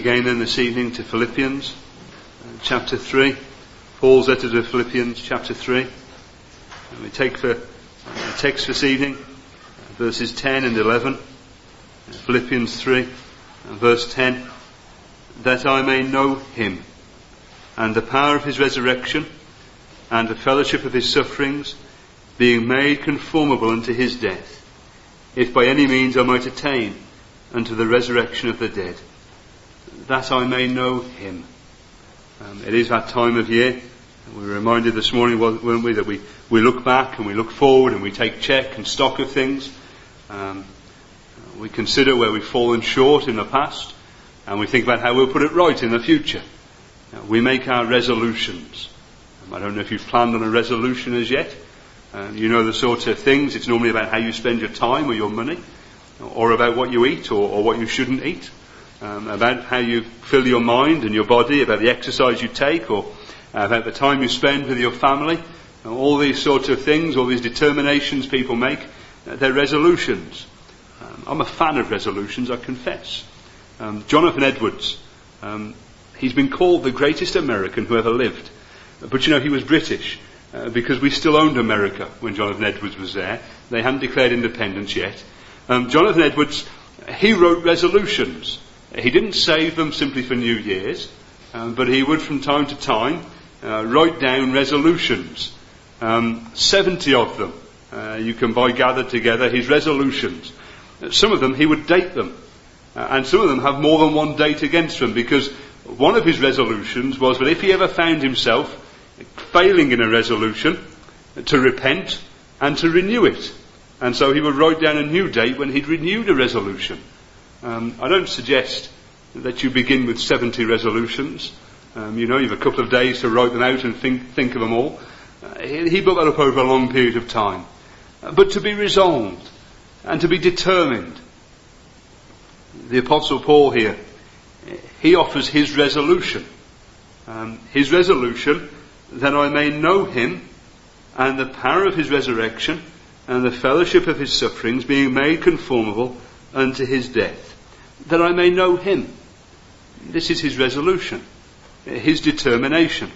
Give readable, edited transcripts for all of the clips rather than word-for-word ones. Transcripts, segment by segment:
Again then this evening to Philippians chapter 3, Paul's letter to Philippians chapter 3. And we take the text this evening, verses 10 and 11, Philippians 3 and verse 10, that I may know him and the power of his resurrection and the fellowship of his sufferings, being made conformable unto his death, if by any means I might attain unto the resurrection of the dead, that I may know him. It is that time of year. We were reminded this morning, weren't we, that we look back and we look forward and we take check and stock of things. We consider where we've fallen short in the past and we think about how we'll put it right in the future. We make our resolutions. I don't know if you've planned on a resolution as yet. You know the sorts of things. It's normally about how you spend your time or your money, or about what you eat or what you shouldn't eat, about how you fill your mind and your body, about the exercise you take, or about the time you spend with your family. All these sorts of things, all these determinations people make, they're resolutions. I'm a fan of resolutions, I confess. Jonathan Edwards, he's been called the greatest American who ever lived. But you know, he was British, because we still owned America when Jonathan Edwards was there. They hadn't declared independence yet. Jonathan Edwards, he wrote resolutions. He didn't save them simply for New Year's, but he would from time to time write down resolutions. 70 of them you can buy gathered together, his resolutions. Some of them he would date them, and some of them have more than one date against them, because one of his resolutions was that if he ever found himself failing in a resolution, to repent and to renew it. And so he would write down a new date when he'd renewed a resolution. I don't suggest that you begin with 70 resolutions. You have a couple of days to write them out and think of them all. He built that up over a long period of time. But to be resolved and to be determined. The Apostle Paul here, he offers his resolution. His resolution, that I may know him and the power of his resurrection and the fellowship of his sufferings, being made conformable unto his death. That I may know him. This is his resolution, his determination.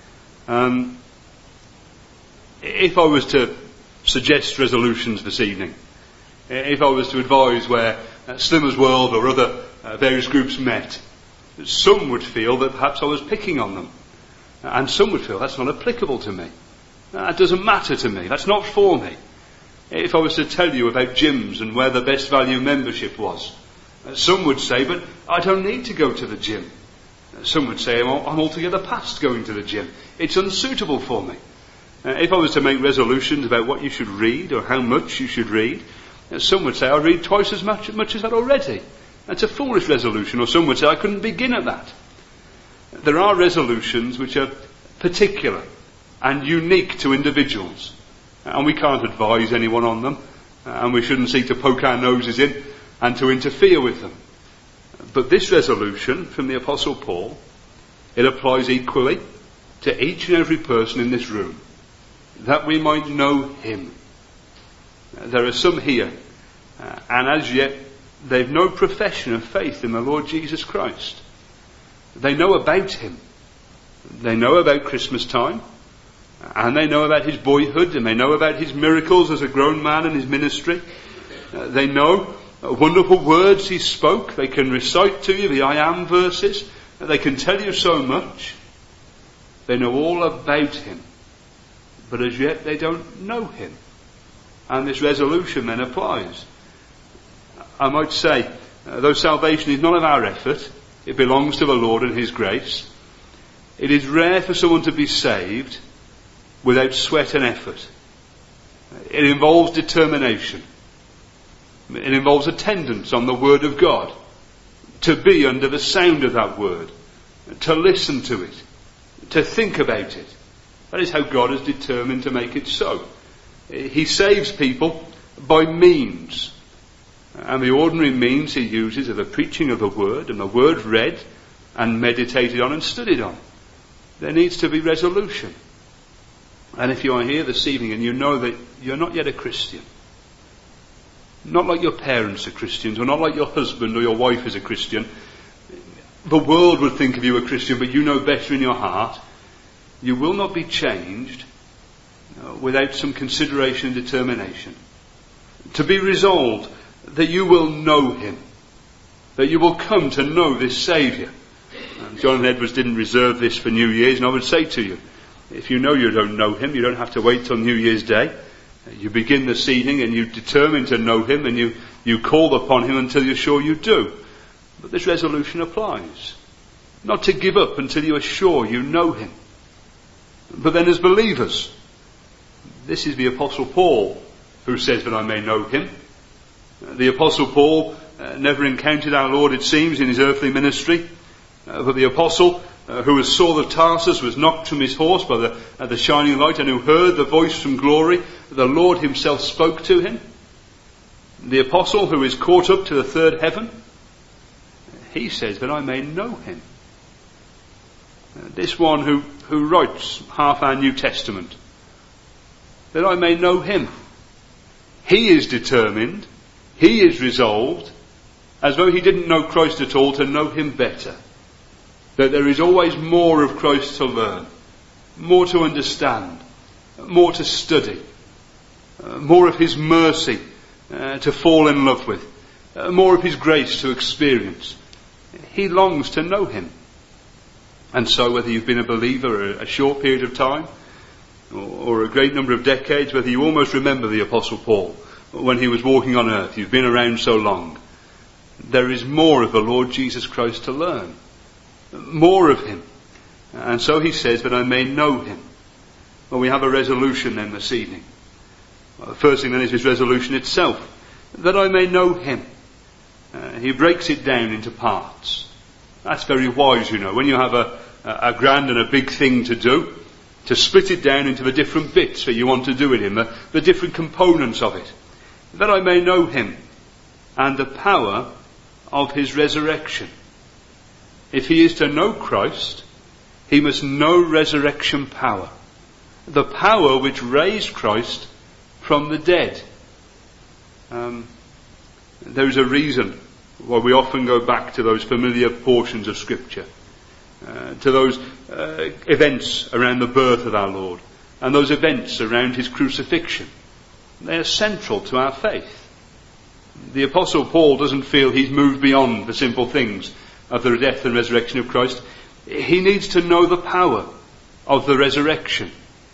If I was to suggest resolutions this evening, if I was to advise where Slimmer's World or other various groups met, some would feel that perhaps I was picking on them. And some would feel that's not applicable to me. That doesn't matter to me. That's not for me. If I was to tell you about gyms and where the best value membership was, some would say, but I don't need to go to the gym. Some would say, I'm altogether past going to the gym. It's unsuitable for me. If I was to make resolutions about what you should read or how much you should read, some would say, I read twice as much as that already. That's a foolish resolution. Or some would say, I couldn't begin at that. There are resolutions which are particular and unique to individuals, and we can't advise anyone on them, and we shouldn't seek to poke our noses in and to interfere with them. But this resolution from the Apostle Paul, it applies equally to each and every person in this room, that we might know him. There are some here, and as yet they've no profession of faith in the Lord Jesus Christ. They know about him. They know about Christmas time. And they know about his boyhood. And they know about his miracles as a grown man and his ministry. They know wonderful words he spoke. They can recite to you the I am verses. They can tell you so much. They know all about him. But as yet they don't know him. And this resolution then applies. I might say, though salvation is not of our effort, it belongs to the Lord and his grace, it is rare for someone to be saved without sweat and effort. It involves determination. It involves attendance on the Word of God. To be under the sound of that Word. To listen to it. To think about it. That is how God has determined to make it so. He saves people by means. And the ordinary means he uses are the preaching of the Word, and the Word read and meditated on and studied on. There needs to be resolution. And if you are here this evening and you know that you're not yet a Christian, not like your parents are Christians, or not like your husband or your wife is a Christian, the world would think of you a Christian, but you know better in your heart, you will not be changed without some consideration and determination. To be resolved that you will know him, that you will come to know this Saviour. Jonathan Edwards didn't reserve this for New Year's, and I would say to you, if you know you don't know him, you don't have to wait till New Year's Day. You begin this evening and you determine to know him, and you call upon him until you're sure you do. But this resolution applies. Not to give up until you are sure you know him. But then as believers, this is the Apostle Paul who says that I may know him. The Apostle Paul never encountered our Lord, it seems, in his earthly ministry. But the Apostle who was Saul of Tarsus was knocked from his horse by the shining light, and who heard the voice from glory, the Lord himself spoke to him. The Apostle who is caught up to the third heaven, he says that I may know him. This one who writes half our New Testament, that I may know him. He is determined, he is resolved, as though he didn't know Christ at all, to know him better. That there is always more of Christ to learn, more to understand, more to study, more of his mercy to fall in love with, more of his grace to experience. He longs to know him. And so whether you've been a believer a short period of time or a great number of decades, whether you almost remember the Apostle Paul when he was walking on earth, you've been around so long, there is more of the Lord Jesus Christ to learn. More of him. And so he says that I may know him. Well, we have a resolution then this evening. Well, the first thing then is his resolution itself, that I may know him. He breaks it down into parts. That's very wise, you know. When you have a grand and a big thing to do, to split it down into the different bits that you want to do with him, the different components of it. That I may know him and the power of his resurrection. If he is to know Christ, he must know resurrection power. The power which raised Christ from the dead. There is a reason why we often go back to those familiar portions of Scripture, to those events around the birth of our Lord, and those events around his crucifixion. They are central to our faith. The Apostle Paul doesn't feel he's moved beyond the simple things of the death and resurrection of Christ. He needs to know the power of the resurrection.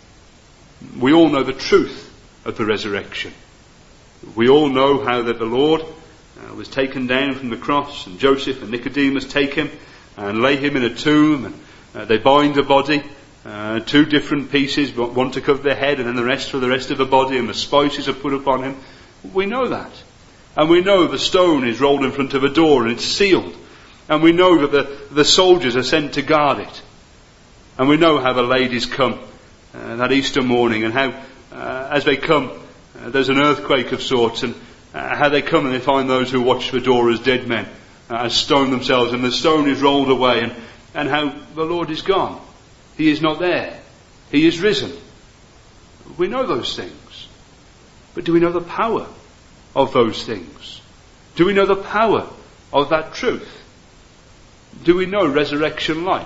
We all know the truth of the resurrection. We all know how that the Lord was taken down from the cross, and Joseph and Nicodemus take him and lay him in a tomb, and they bind the body, two different pieces, one to cover the head and then the rest for the rest of the body, and the spices are put upon him. We know that. And we know the stone is rolled in front of a door and it's sealed. And we know that the soldiers are sent to guard it. And we know how the ladies come that Easter morning, and how as they come there's an earthquake of sorts, and how they come and they find those who watch the door as dead men, as stone themselves, and the stone is rolled away, and how the Lord is gone. He is not there. He is risen. We know those things. But do we know the power of those things? Do we know the power of that truth? Do we know resurrection life?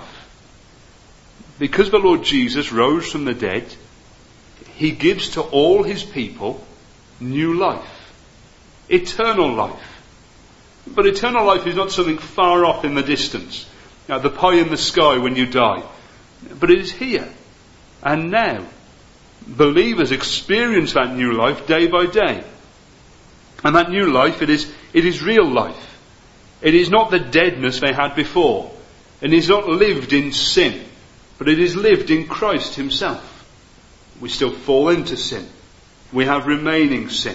Because the Lord Jesus rose from the dead, he gives to all his people new life. Eternal life. But eternal life is not something far off in the distance, the pie in the sky when you die. But it is here and now. Believers experience that new life day by day. And that new life, it is real life. It is not the deadness they had before. It is not lived in sin, but it is lived in Christ himself. We still fall into sin. We have remaining sin.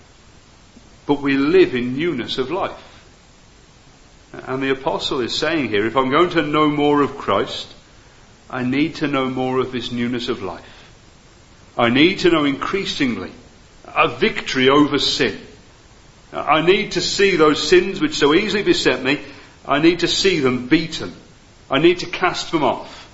But we live in newness of life. And the apostle is saying here, if I'm going to know more of Christ, I need to know more of this newness of life. I need to know increasingly a victory over sin. I need to see those sins which so easily beset me. I need to see them beaten. I need to cast them off.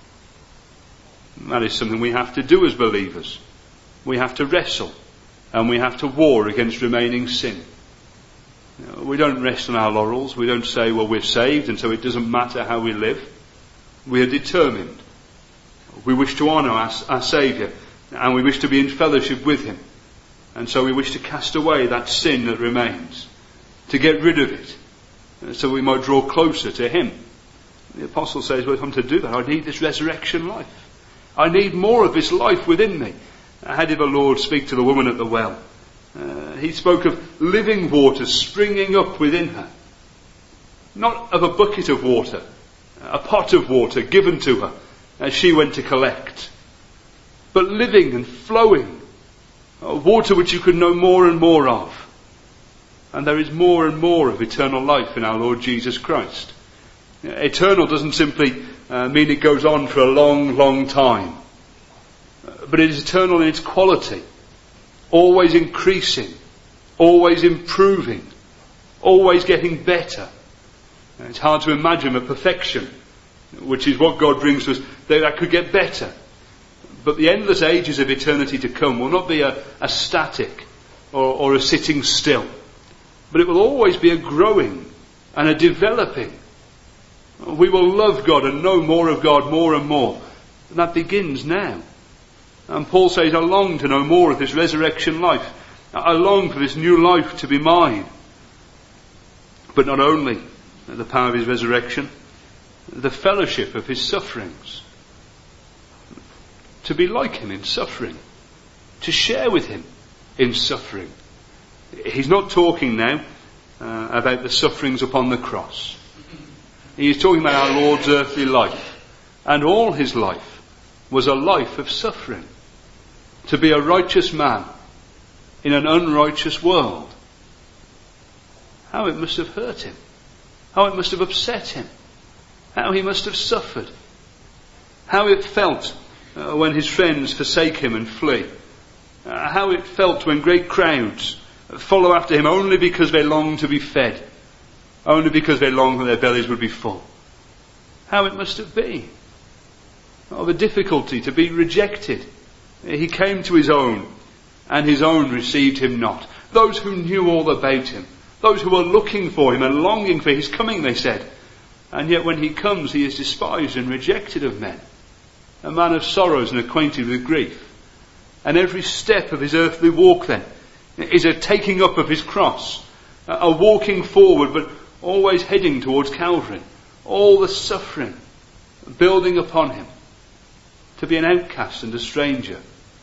That is something we have to do as believers. We have to wrestle, and we have to war against remaining sin. We don't rest on our laurels. We don't say, well, we're saved and so it doesn't matter how we live. We are determined. We wish to honour our Saviour and we wish to be in fellowship with him. And so we wish to cast away that sin that remains, to get rid of it, so we might draw closer to him. The apostle says, well, if I'm to do that, I need this resurrection life. I need more of this life within me. How did the Lord speak to the woman at the well? He spoke of living water springing up within her. Not of a bucket of water, a pot of water given to her as she went to collect, but living and flowing, water which you could know more and more of. And there is more and more of eternal life in our Lord Jesus Christ. Eternal doesn't simply mean it goes on for a long, long time, but it is eternal in its quality, always increasing, always improving, always getting better. It's hard to imagine a perfection, which is what God brings to us, that could get better. But the endless ages of eternity to come will not be a static or a sitting still, but it will always be a growing and a developing. We will love God and know more of God more and more. And that begins now. And Paul says, I long to know more of this resurrection life. I long for this new life to be mine. But not only the power of his resurrection, the fellowship of his sufferings. To be like him in suffering. To share with him in suffering. He's not talking now about the sufferings upon the cross. He is talking about our Lord's earthly life. And all his life was a life of suffering. To be a righteous man in an unrighteous world. How it must have hurt him. How it must have upset him. How he must have suffered. How it felt when his friends forsake him and flee. How it felt when great crowds follow after him only because they long to be fed. Only because they long that their bellies would be full. How it must have been. Oh, the difficulty to be rejected. He came to his own, and his own received him not. Those who knew all about him, those who were looking for him and longing for his coming, they said. And yet when he comes, he is despised and rejected of men. A man of sorrows and acquainted with grief. And every step of his earthly walk then is a taking up of his cross, a walking forward, but always heading towards Calvary. All the suffering building upon him to be an outcast and a stranger.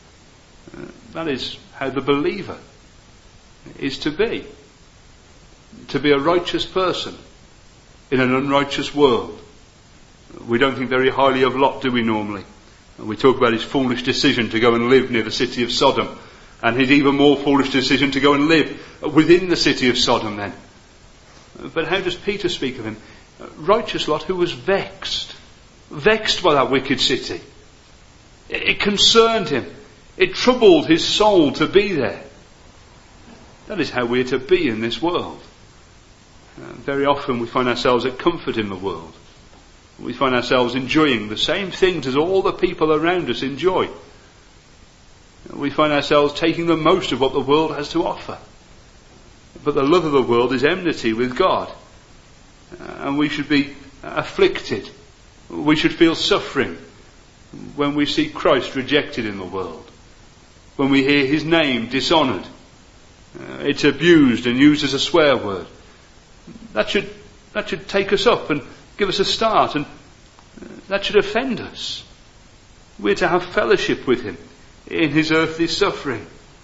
That is how the believer is to be. To be a righteous person in an unrighteous world. We don't think very highly of Lot, do we normally? We talk about his foolish decision to go and live near the city of Sodom, and his even more foolish decision to go and live within the city of Sodom then. But how does Peter speak of him? Righteous Lot, who was vexed by that wicked city. It concerned him. It troubled his soul to be there. That is how we are to be in this world. Very often we find ourselves at comfort in the world. We find ourselves enjoying the same things as all the people around us enjoy. We find ourselves taking the most of what the world has to offer. But the love of the world is enmity with God. And we should be afflicted. We should feel suffering when we see Christ rejected in the world. When we hear his name dishonoured. It's abused and used as a swear word. That should take us up and give us a start, and that should offend us. We're to have fellowship with him in his earthly suffering.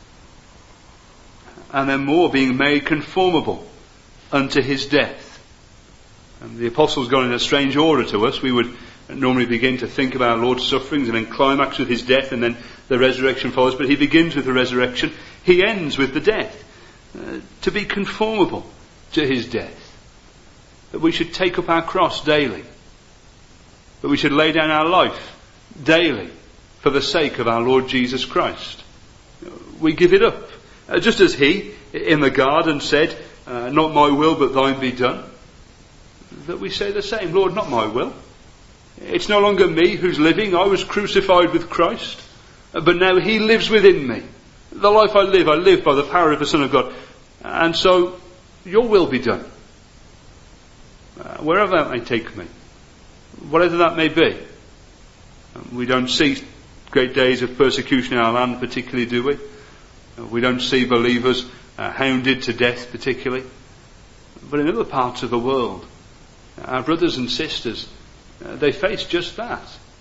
And then more, being made conformable unto his death. And the apostles gone in a strange order to us. We would normally begin to think about our Lord's sufferings and then climax with his death, and then the resurrection follows. But he begins with the resurrection. He ends with the death. To be conformable to his death. That we should take up our cross daily. That we should lay down our life daily for the sake of our Lord Jesus Christ. We give it up. Just as he in the garden said, not my will but thine be done. That we say the same. Lord, not my will. It's no longer me who's living. I was crucified with Christ. But now he lives within me. The life I live by the power of the Son of God. And so Your will be done. Wherever that may take me. Whatever that may be. We don't see great days of persecution in our land particularly, do we? We don't see believers hounded to death particularly. But in other parts of the world, our brothers and sisters, they face just that.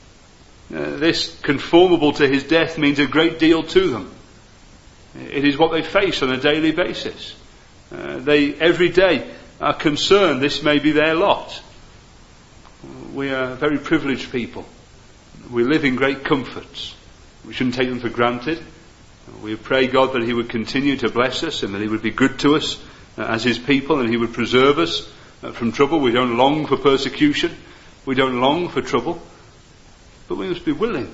This conformable to his death means a great deal to them. It is what they face on a daily basis. They every day are concerned this may be their lot. We are very privileged people. We live in great comforts. We shouldn't take them for granted. We pray God that he would continue to bless us and that he would be good to us as his people and he would preserve us from trouble. We don't long for persecution. We don't long for trouble. But we must be willing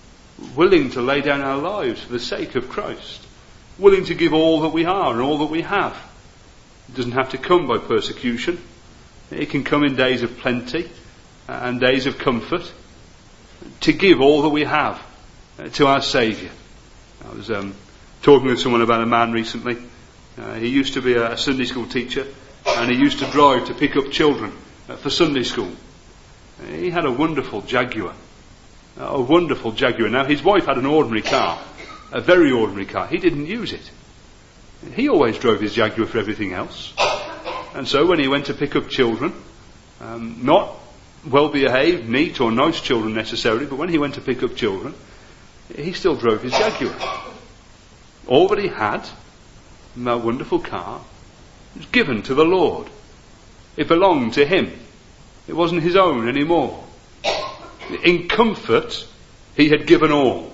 to lay down our lives for the sake of Christ. Willing to give all that we are and all that we have. It doesn't have to come by persecution. It can come in days of plenty and days of comfort. To give all that we have to our Saviour. I was talking with someone about a man recently. He used to be a Sunday school teacher and he used to drive to pick up children for Sunday school. He had a wonderful Jaguar. A wonderful Jaguar. Now his wife had an ordinary car. A very ordinary car. He didn't use it. He always drove his Jaguar for everything else. And so when he went to pick up children, not well-behaved, neat or nice children necessarily, but when he went to pick up children, he still drove his Jaguar. All that he had, that wonderful car, was given to the Lord. It belonged to him. It wasn't his own anymore. In comfort, he had given all.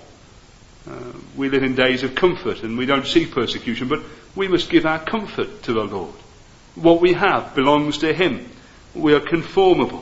We live in days of comfort and we don't see persecution, but we must give our comfort to the Lord. What we have belongs to him. We are conformable.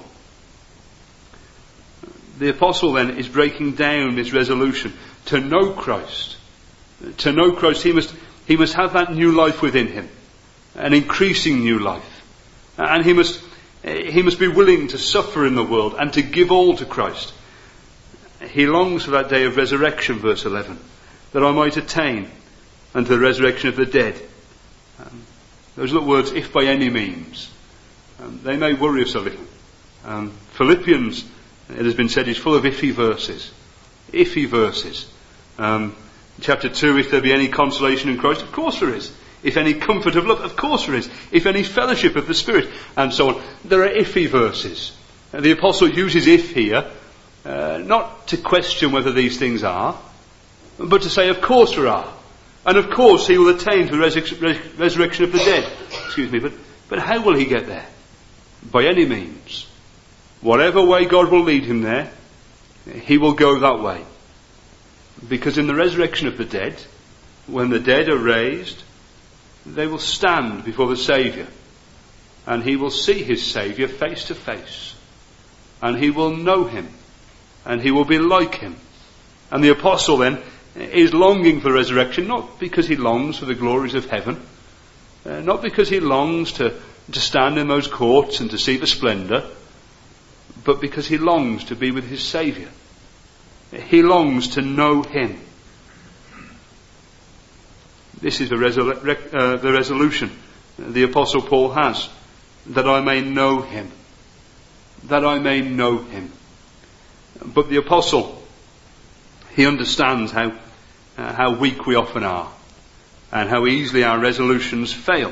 The apostle then is breaking down this resolution to know Christ. To know Christ, he must have that new life within him, an increasing new life, and he must be willing to suffer in the world and to give all to Christ. He longs for that day of resurrection, verse 11, that I might attain unto the resurrection of the dead. Those are the words, if by any means. They may worry us a little. Philippians, it has been said, is full of iffy verses. Iffy verses. Chapter 2, if there be any consolation in Christ, of course there is. If any comfort of love, of course there is. If any fellowship of the Spirit, and so on. There are iffy verses. The apostle uses if here, not to question whether these things are, but to say, of course there are. And of course he will attain to the resurrection of the dead. But how will he get there? By any means. Whatever way God will lead him there, he will go that way. Because in the resurrection of the dead, when the dead are raised, they will stand before the Saviour. And he will see his Saviour face to face. And he will know him. And he will be like him. And the apostle then is longing for resurrection, not because he longs for the glories of heaven, not because he longs to stand in those courts and to see the splendour, but because he longs to be with his Saviour. He longs to know him. This is the resolution the Apostle Paul has, that I may know him. That I may know him. But the Apostle, he understands how weak we often are and how easily our resolutions fail.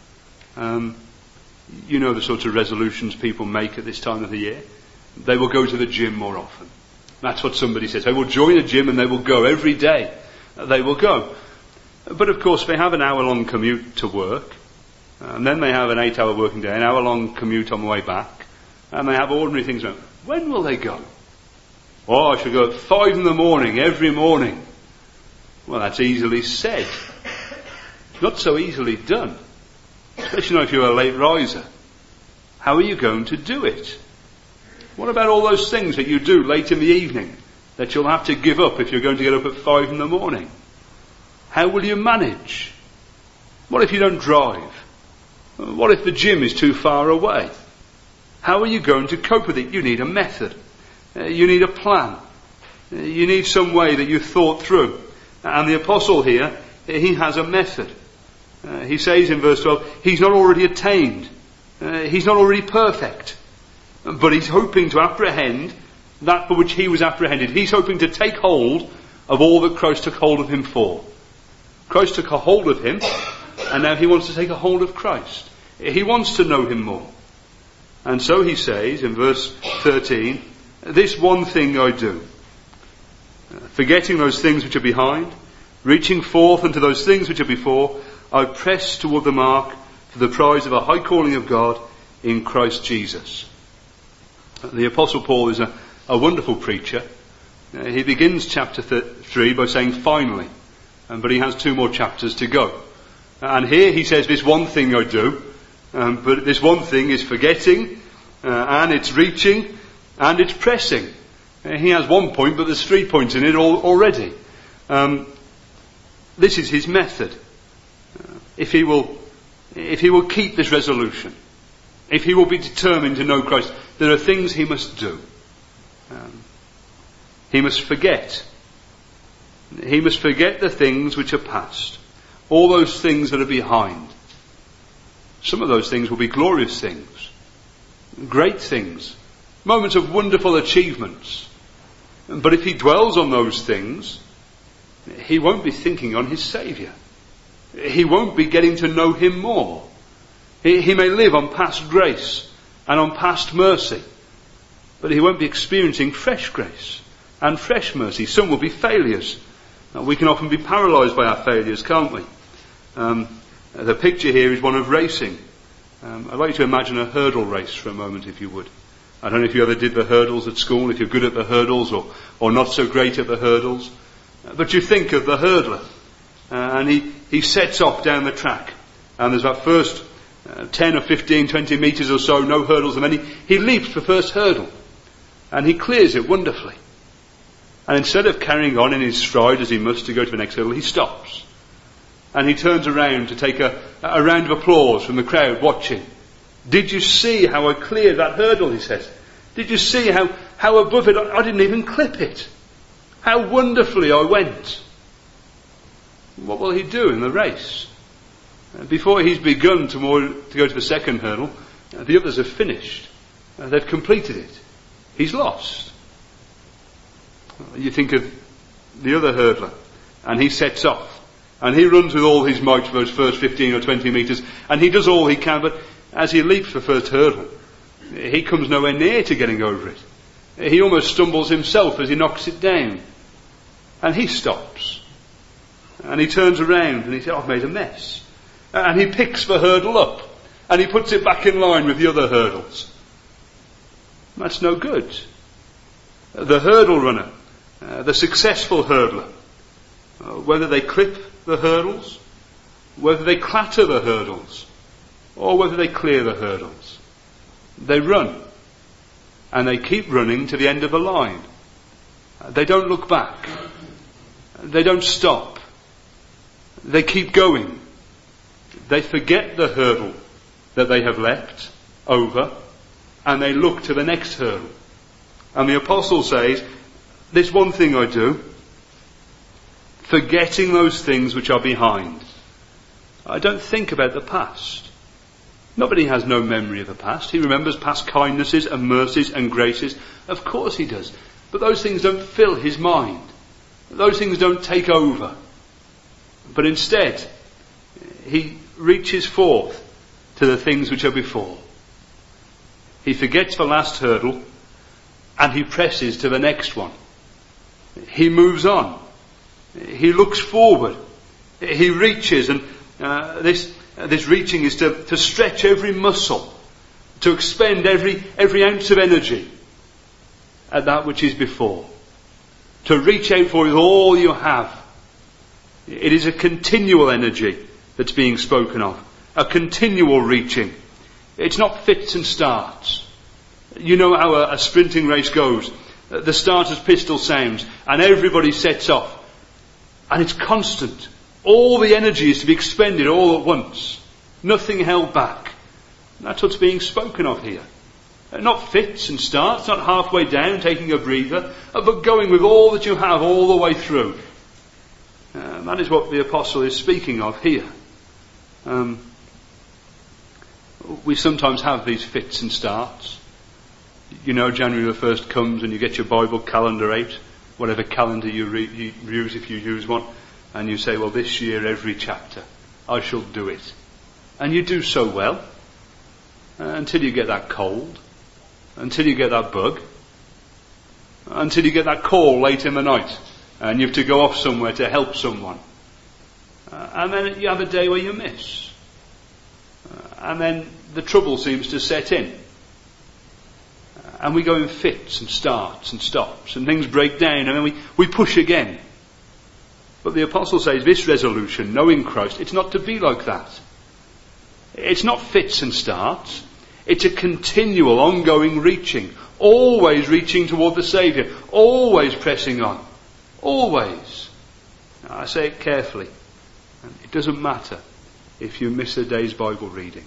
You know the sorts of resolutions people make at this time of the year. They will go to the gym more often. That's what somebody says. They will join a gym and they will go every day. They will go. But of course they have an hour-long commute to work. And then they have an 8-hour working day, an hour-long commute on the way back. And they have ordinary things. When will they go? Oh, I shall go at 5 in the morning, every morning. Well, that's easily said. Not so easily done. Especially not if you're a late riser. How are you going to do it? What about all those things that you do late in the evening that you'll have to give up if you're going to get up at 5 in the morning? How will you manage? What if you don't drive? What if the gym is too far away? How are you going to cope with it? You need a method. You need a plan. You need some way that you've thought through. And the apostle here, he has a method. He says in verse 12, he's not already attained. He's not already perfect. But he's hoping to apprehend that for which he was apprehended. He's hoping to take hold of all that Christ took hold of him for. Christ took a hold of him, and now he wants to take a hold of Christ. He wants to know him more. And so he says in verse 13, this one thing I do, forgetting those things which are behind, reaching forth unto those things which are before, I press toward the mark for the prize of a high calling of God in Christ Jesus. The Apostle Paul is a wonderful preacher. He begins chapter 3 by saying finally, but he has 2 more chapters to go. And here he says this one thing I do, but this one thing is forgetting, and it's reaching, and it's pressing. He has 1 point, but there's 3 points in it already. This is his method. If he will keep this resolution, if he will be determined to know Christ, there are things he must do. He must forget. He must forget the things which are past. All those things that are behind. Some of those things will be glorious things. Great things. Moments of wonderful achievements. But if he dwells on those things, he won't be thinking on his Saviour. He won't be getting to know him more. He may live on past grace and on past mercy, but he won't be experiencing fresh grace and fresh mercy. Some will be failures. We can often be paralysed by our failures, can't we? The picture here is one of racing. I'd like you to imagine a hurdle race for a moment, if you would. I don't know if you ever did the hurdles at school, if you're good at the hurdles or not so great at the hurdles. But you think of the hurdler, and he sets off down the track, and there's that first 10 or 15, 20 metres or so, no hurdles, and then he leaps the first hurdle, and he clears it wonderfully. And instead of carrying on in his stride as he must to go to the next hurdle, he stops. And he turns around to take a round of applause from the crowd watching. Did you see how I cleared that hurdle, he says. Did you see how above it, I didn't even clip it. How wonderfully I went. What will he do in the race? Before he's begun to go to the second hurdle, the others have finished. They've completed it. He's lost. You think of the other hurdler, and he sets off. And he runs with all his might for those first 15 or 20 metres, and he does all he can, but as he leaps the first hurdle, he comes nowhere near to getting over it. He almost stumbles himself as he knocks it down. And he stops. And he turns around and he says, I've made a mess. And he picks the hurdle up, and he puts it back in line with the other hurdles. That's no good. The hurdle runner, the successful hurdler, whether they clip the hurdles, whether they clatter the hurdles, or whether they clear the hurdles, they run. And they keep running to the end of the line. They don't look back. They don't stop. They keep going. They forget the hurdle that they have leapt over, and they look to the next hurdle. And the apostle says, this one thing I do, forgetting those things which are behind. I don't think about the past. Nobody has no memory of the past. He remembers past kindnesses and mercies and graces. Of course he does. But those things don't fill his mind. Those things don't take over. But instead, he reaches forth to the things which are before. He forgets the last hurdle, and he presses to the next one. He moves on. He looks forward. He reaches, and this reaching is to stretch every muscle, to expend every ounce of energy at that which is before. To reach out for with all you have. It is a continual energy that's being spoken of. A continual reaching. It's not fits and starts. You know how a sprinting race goes. The starter's pistol sounds and everybody sets off. And it's constant. All the energy is to be expended all at once. Nothing held back. That's what's being spoken of here. Not fits and starts, not halfway down, taking a breather, but going with all that you have all the way through. That is what the apostle is speaking of here. We sometimes have these fits and starts. You know, January the 1st comes and you get your Bible calendar out, whatever calendar you use if you use one, and you say, well, this year every chapter, I shall do it. And you do so well, until you get that cold, until you get that bug, until you get that call late in the night, and you have to go off somewhere to help someone. And then you have a day where you miss. And then the trouble seems to set in. And we go in fits and starts and stops, and things break down, and then we push again. But the apostle says this resolution, knowing Christ, it's not to be like that. It's not fits and starts. It's a continual, ongoing reaching. Always reaching toward the Saviour. Always pressing on. Always. Now, I say it carefully. It doesn't matter if you miss a day's Bible reading.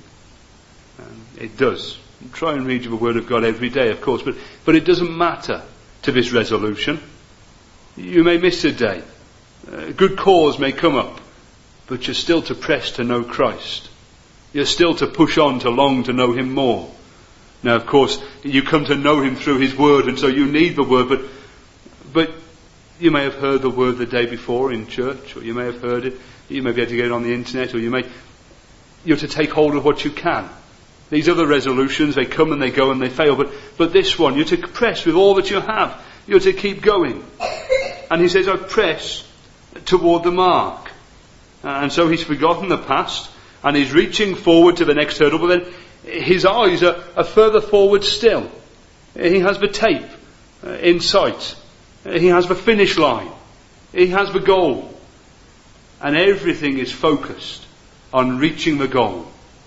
It does. Try and read the Word of God every day, of course, but it doesn't matter to this resolution. You may miss a day. A good cause may come up, but you're still to press to know Christ. You're still to push on to long to know Him more. Now, of course, you come to know Him through His Word, and so you need the Word, but you may have heard the Word the day before in church, or you may have heard it, you may be able to get it on the internet, or you're to take hold of what you can. These other resolutions, they come and they go and they fail, but this one, you're to press with all that you have. You're to keep going. And he says, I press toward the mark. And so he's forgotten the past, and he's reaching forward to the next hurdle, but then his eyes are further forward still. He has the tape in sight. He has the finish line. He has the goal. And everything is focused on reaching the goal.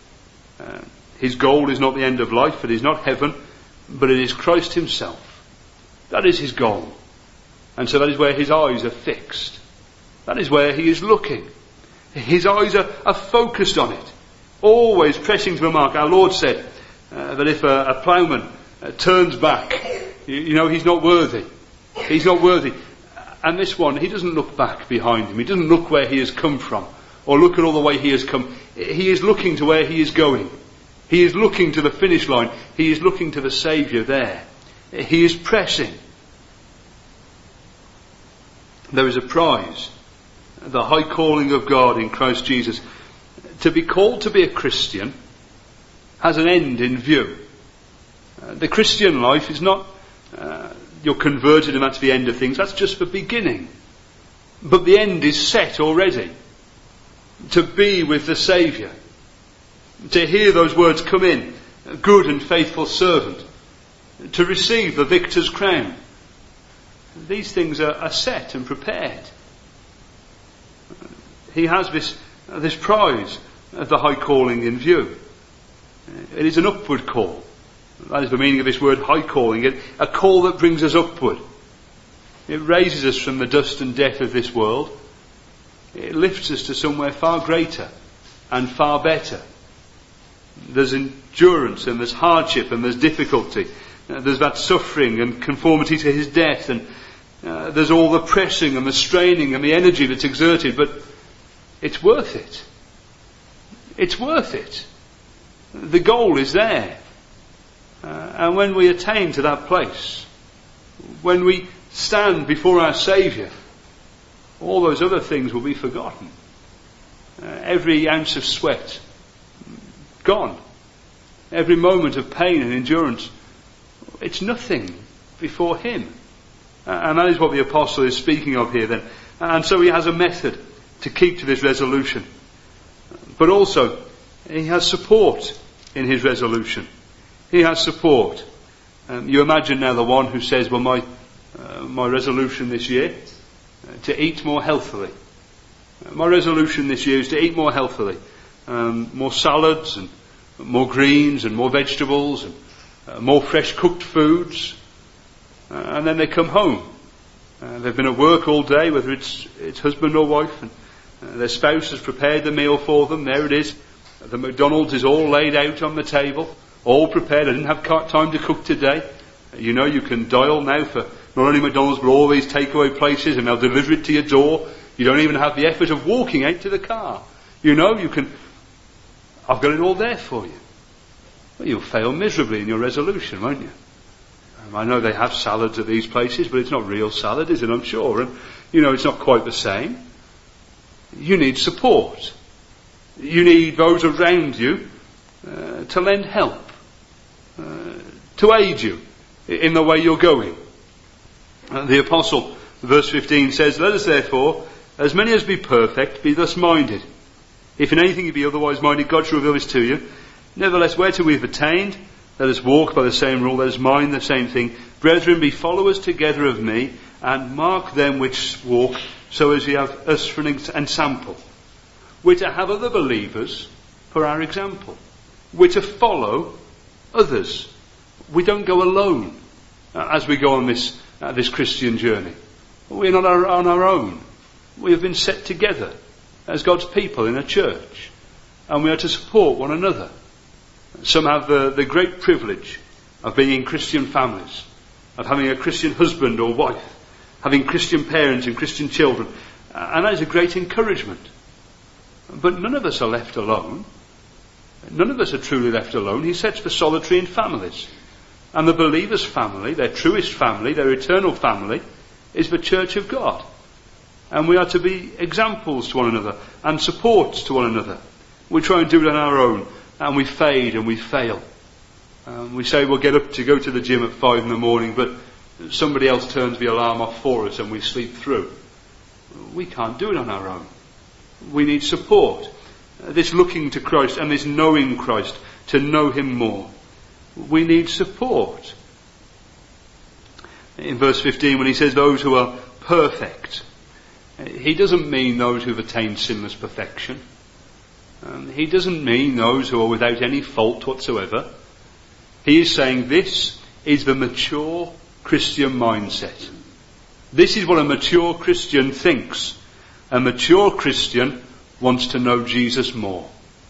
His goal is not the end of life, it is not heaven, but it is Christ Himself. That is his goal. And so that is where his eyes are fixed. That is where he is looking. His eyes are focused on it. Always pressing to the mark. Our Lord said that if a ploughman turns back, he's not worthy. He's not worthy. And this one, he doesn't look back behind him. He doesn't look where he has come from, or look at all the way he has come. He is looking to where he is going. He is looking to the finish line. He is looking to the Saviour there. He is pressing. There is a prize, the high calling of God in Christ Jesus. To be called to be a Christian has an end in view. The Christian life is not you're converted and that's the end of things. That's just the beginning. But the end is set already. To be with the Saviour. To hear those words come in, good and faithful servant. To receive the victor's crown. These things are set and prepared. He has this prize of the high calling in view. It is an upward call. That is the meaning of this word, high calling. A call that brings us upward. It raises us from the dust and death of this world. It lifts us to somewhere far greater and far better. There's endurance and there's hardship and there's difficulty. There's that suffering and conformity to his death, and there's all the pressing and the straining and the energy that's exerted, but it's worth it. It's worth it. The goal is there. And when we attain to that place, when we stand before our Saviour, all those other things will be forgotten. Every ounce of sweat, gone. Every moment of pain and endurance, it's nothing before him. And that is what the apostle is speaking of here then. And so he has a method to keep to this resolution. But also, he has support in his resolution. He has support. You imagine now the one who says, well, my resolution this year, to eat more healthily. My resolution this year is to eat more healthily. More salads and more greens and more vegetables and more fresh cooked foods. And then they come home. They've been at work all day, whether it's husband or wife, and their spouse has prepared the meal for them. There it is. The McDonald's is all laid out on the table, all prepared. I didn't have time to cook today. You can dial now for not only McDonald's but all these takeaway places, and they'll deliver it to your door. You don't even have the effort of walking out to the car. You can I've got it all there for you. Well, you'll fail miserably in your resolution, won't you? I know they have salads at these places, but it's not real salad, is it? I'm sure. And, it's not quite the same. You need support. You need those around you to lend help, to aid you in the way you're going. The apostle, verse 15 says, "Let us therefore, as many as be perfect, be thus minded. If in anything you be otherwise minded, God shall reveal this to you. Nevertheless, whereto we have attained, let us walk by the same rule, let us mind the same thing. Brethren, be followers together of me, and mark them which walk, so as you have us for an ensample." We're to have other believers for our example. We're to follow others. We don't go alone as we go on this Christian journey. We're not on our own. We have been set together as God's people in a church, and we are to support one another. Some have the great privilege of being in Christian families, of having a Christian husband or wife, having Christian parents and Christian children, and that is a great encouragement. But none of us are left alone. None of us are truly left alone. He sets the solitary in families. And the believer's family, their truest family, their eternal family, is the church of God. And we are to be examples to one another and supports to one another. We try and do it on our own, and we fade and we fail. We say we'll get up to go to the gym at 5 in the morning, but somebody else turns the alarm off for us and we sleep through. We can't do it on our own. We need support. This looking to Christ and this knowing Christ, to know Him more. We need support. In verse 15, when he says those who are perfect, he doesn't mean those who have attained sinless perfection. He doesn't mean those who are without any fault whatsoever. He is saying this is the mature Christian mindset. This is what a mature Christian thinks. A mature Christian wants to know Jesus more.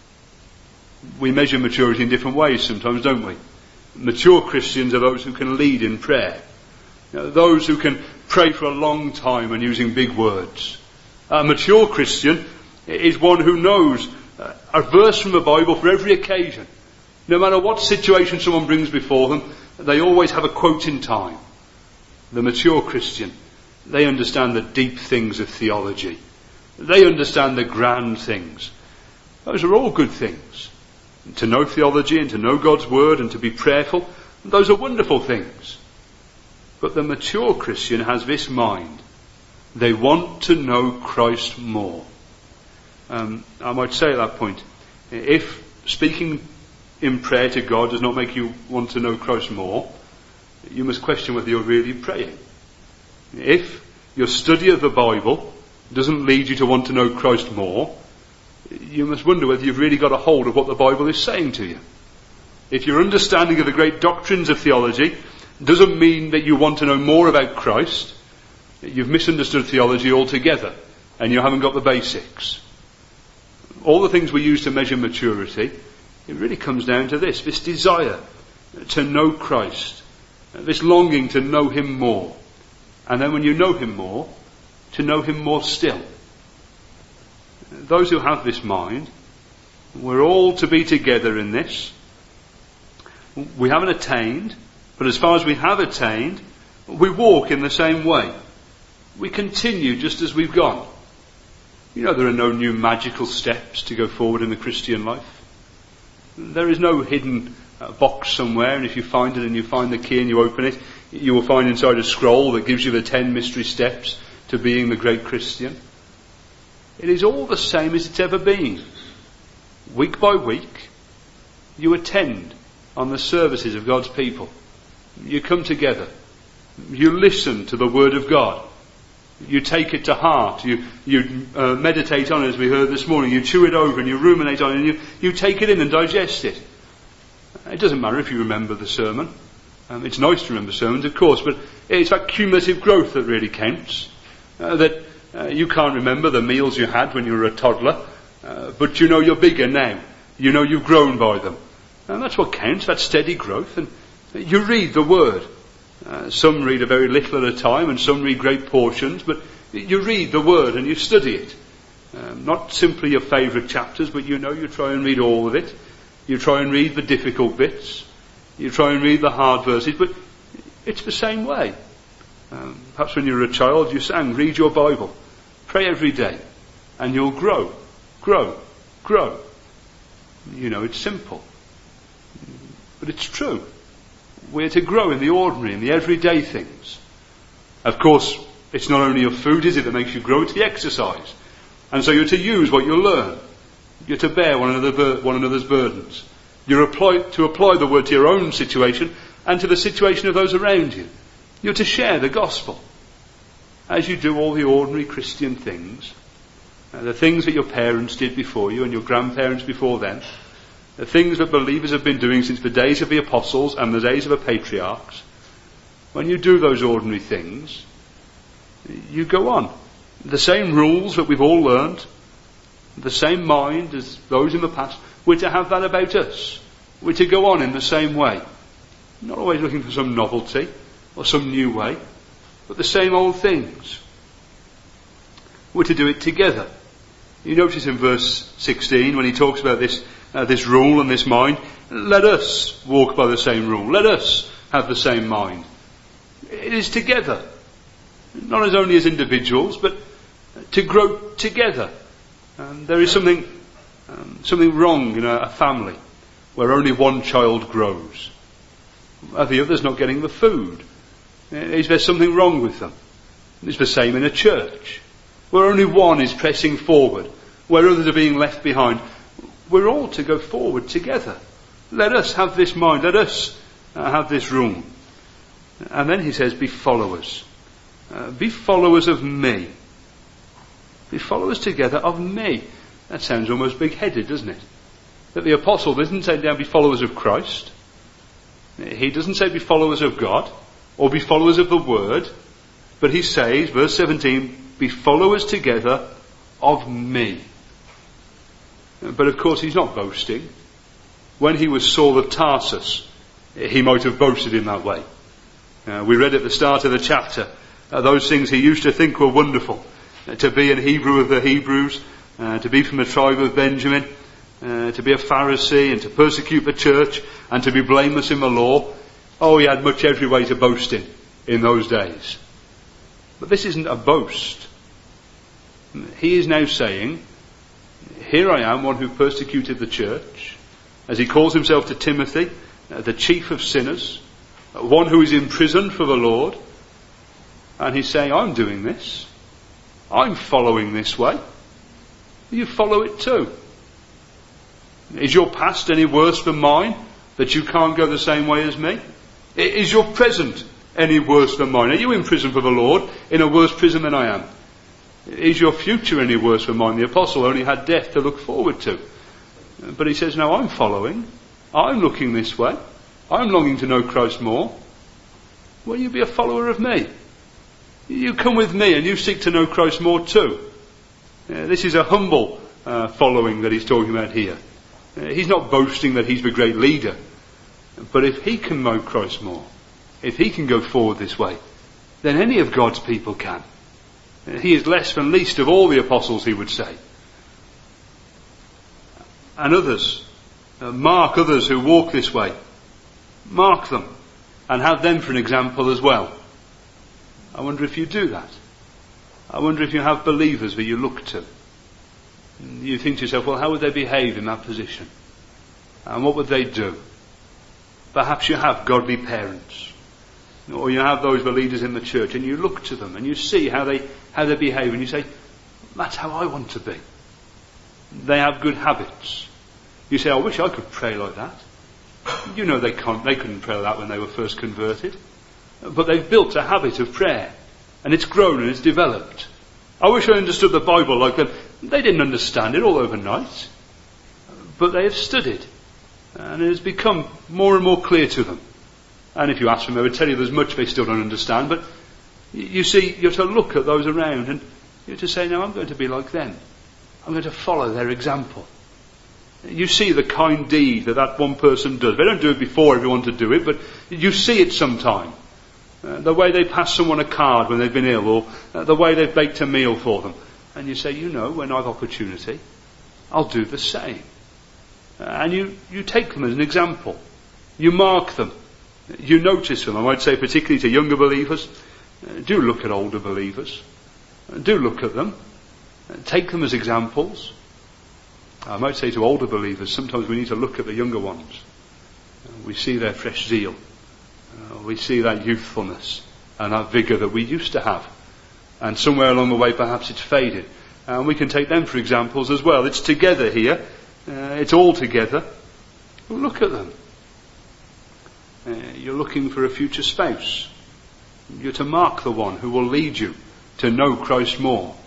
We measure maturity in different ways sometimes, don't we? Mature Christians are those who can lead in prayer. Those who can pray for a long time and using big words. A mature Christian is one who knows a verse from the Bible for every occasion. No matter what situation someone brings before them, they always have a quote in time. The mature Christian, they understand the deep things of theology. They understand the grand things. Those are all good things. To know theology and to know God's word and to be prayerful, those are wonderful things. But the mature Christian has this mind. They want to know Christ more. I might say at that point, if speaking in prayer to God does not make you want to know Christ more, you must question whether you're really praying. If your study of the Bible doesn't lead you to want to know Christ more, you must wonder whether you've really got a hold of what the Bible is saying to you. If your understanding of the great doctrines of theology doesn't mean that you want to know more about Christ, you've misunderstood theology altogether and you haven't got the basics. All the things we use to measure maturity, it really comes down to this desire to know Christ, this longing to know Him more. And then when you know Him more, to know Him more still. Those who have this mind, we're all to be together in this. We haven't attained, but as far as we have attained, we walk in the same way. We continue just as we've gone. There are no new magical steps to go forward in the Christian life. There is no hidden box somewhere, and if you find it and you find the key and you open it, you will find inside a scroll that gives you the 10 mystery steps to being the great Christian. It is all the same as it's ever been. Week by week, you attend on the services of God's people. You come together. You listen to the Word of God. You take it to heart. You meditate on it, as we heard this morning. You chew it over and you ruminate on it and you take it in and digest it. It doesn't matter if you remember the sermon. It's nice to remember sermons, of course, but it's that cumulative growth that really counts. You can't remember the meals you had when you were a toddler, but you're bigger now. You've grown by them. And that's what counts, that steady growth. And you read the Word. Some read a very little at a time and some read great portions, but you read the Word and you study it. Not simply your favourite chapters, but you try and read all of it. You try and read the difficult bits. You try and read the hard verses, but it's the same way. Perhaps when you were a child you sang, read your Bible, pray every day, and you'll grow. It's simple. But it's true. We're to grow in the ordinary, in the everyday things. Of course, it's not only your food, is it, that makes you grow, it's the exercise. And so you're to use what you learn. You're to bear one another's burdens. You're to apply the word to your own situation and to the situation of those around you. You're to share the gospel. As you do all the ordinary Christian things, the things that your parents did before you and your grandparents before them, the things that believers have been doing since the days of the apostles and the days of the patriarchs, when you do those ordinary things, you go on. The same rules that we've all learned, the same mind as those in the past, we're to have that about us. We're to go on in the same way. Not always looking for some novelty or some new way, but the same old things. We're to do it together. You notice in verse 16 when he talks about this rule and this mind, let us walk by the same rule. Let us have the same mind. It is together. Not as only as individuals, but to grow together. There is something wrong in a family where only one child grows. Are the others not getting the food? Is there something wrong with them? It's the same in a church where only one is pressing forward, where others are being left behind. We're all to go forward together. Let us have this mind. Let us have this rule. And then he says, be followers. Be followers of me. Be followers together of me. That sounds almost big-headed, doesn't it? That the apostle doesn't say down be followers of Christ. He doesn't say be followers of God or be followers of the Word. But he says, verse 17, be followers together of me. But of course he's not boasting. When he was Saul of Tarsus, he might have boasted in that way. We read at the start of the chapter those things he used to think were wonderful. To be an Hebrew of the Hebrews, to be from the tribe of Benjamin, to be a Pharisee and to persecute the church and to be blameless in the law. Oh, he had much every way to boast in those days. But this isn't a boast. He is now saying, here I am, one who persecuted the church, as he calls himself to Timothy, the chief of sinners, one who is in prison for the Lord, and he's saying, I'm doing this. I'm following this way. You follow it too. Is your past any worse than mine, that you can't go the same way as me? Is your present any worse than mine? Are you in prison for the Lord, in a worse prison than I am? Is your future any worse than mine? The apostle only had death to look forward to. But he says, no, I'm following. I'm looking this way. I'm longing to know Christ more. Will you be a follower of me? You come with me and you seek to know Christ more too. This is a humble following that he's talking about here. He's not boasting that he's the great leader. But if he can know Christ more, if he can go forward this way, then any of God's people can. He is less than least of all the apostles, he would say. And others, mark others who walk this way. Mark them and have them for an example as well. I wonder if you do that. I wonder if you have believers that you look to. You think to yourself, well, how would they behave in that position? And what would they do? Perhaps you have godly parents. Or you have those leaders in the church and you look to them and you see how they behave and you say, that's how I want to be. They have good habits. You say, I wish I could pray like that. You know they couldn't pray like that when they were first converted. But they've built a habit of prayer. And it's grown and it's developed. I wish I understood the Bible like them. They didn't understand it all overnight. But they have studied. And it has become more and more clear to them. And if you ask them, they would tell you there's much they still don't understand. But you see, you have to look at those around and you have to say, no, I'm going to be like them. I'm going to follow their example. You see the kind deed that one person does. They don't do it before everyone to do it, but you see it sometime. The way they pass someone a card when they've been ill, or the way they've baked a meal for them. And you say, when I've opportunity, I'll do the same. And you take them as an example. You mark them. You notice them. I might say particularly to younger believers, do look at older believers. Do look at them. Take them as examples. I might say to older believers, sometimes we need to look at the younger ones. We see their fresh zeal. We see that youthfulness and that vigour that we used to have. And somewhere along the way perhaps it's faded. And we can take them for examples as well. It's together here. It's all together. Well, look at them. You're looking for a future spouse. You're to mark the one who will lead you to know Christ more.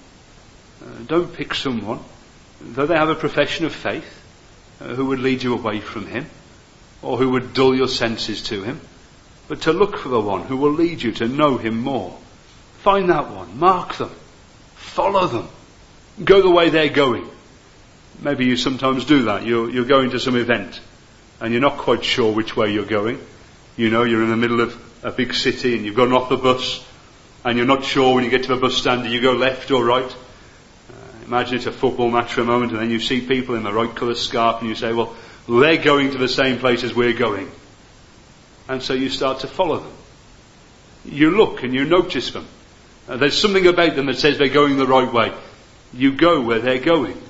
Don't pick someone, though they have a profession of faith, who would lead you away from him, or who would dull your senses to him, but to look for the one who will lead you to know him more. Find that one, mark them, follow them, go the way they're going. Maybe you sometimes do that. You're going to some event, and you're not quite sure which way you're going. You're in the middle of a big city, and you've gotten off the bus, and you're not sure when you get to the bus stand, do you go left or right? Imagine it's a football match for a moment, and then you see people in the right colour scarf, and you say, well, they're going to the same place as we're going. And so you start to follow them. You look and you notice them. There's something about them that says they're going the right way. You go where they're going.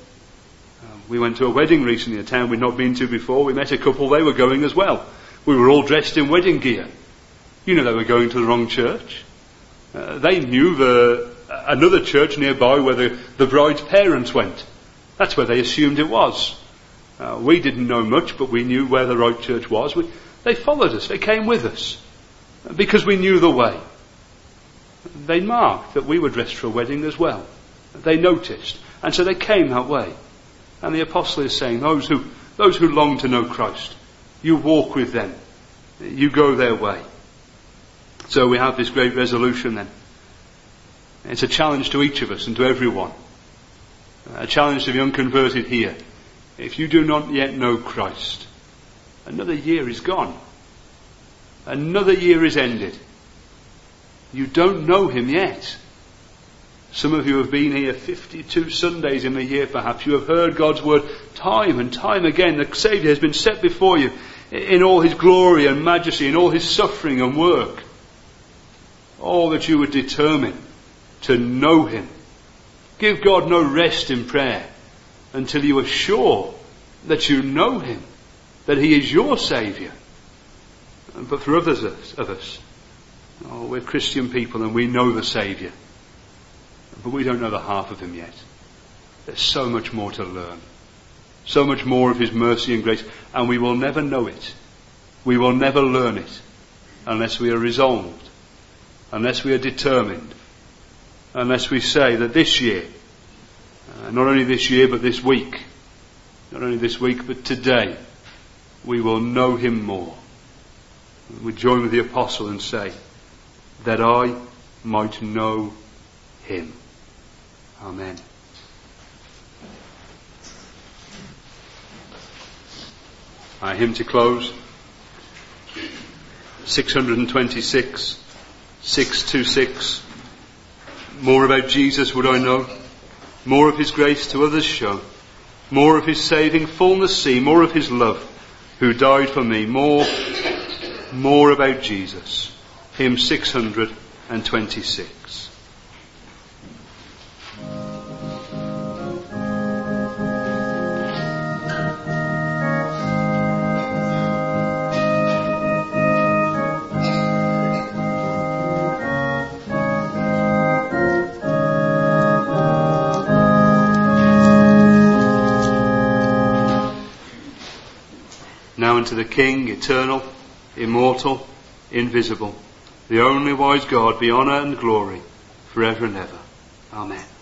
We went to a wedding recently, a town we'd not been to before. We met a couple, they were going as well. We were all dressed in wedding gear. They were going to the wrong church. They knew another church nearby where the bride's parents went. That's where they assumed it was. We didn't know much, but we knew where the right church was. They followed us. They came with us because we knew the way. They marked that we were dressed for a wedding as well. They noticed, and so they came that way. And the apostle is saying, those who long to know Christ, you walk with them. You go their way. So we have this great resolution then. It's a challenge to each of us and to everyone. A challenge to the unconverted here. If you do not yet know Christ, another year is gone. Another year is ended. You don't know him yet. Some of you have been here 52 Sundays in the year perhaps. You have heard God's word time and time again. The Saviour has been set before you in all his glory and majesty, in all his suffering and work. All that you would determine to know him. Give God no rest in prayer until you are sure that you know him, that he is your Saviour. But for others of us, we're Christian people and we know the Saviour, but we don't know the half of him yet. There's so much more to learn, so much more of his mercy and grace, and we will never know it. We will never learn it unless we are resolved, unless we are determined, unless we say that this year, not only this year but this week, not only this week but today, we will know him more. We join with the apostle and say, that I might know him. Amen. Our hymn to close, 626, 626. More about Jesus would I know, more of his grace to others show, more of his saving fullness see, more of his love who died for me, more about Jesus. Hymn 626. Now unto the King, eternal, immortal, invisible, the only wise God, be honour and glory forever and ever. Amen.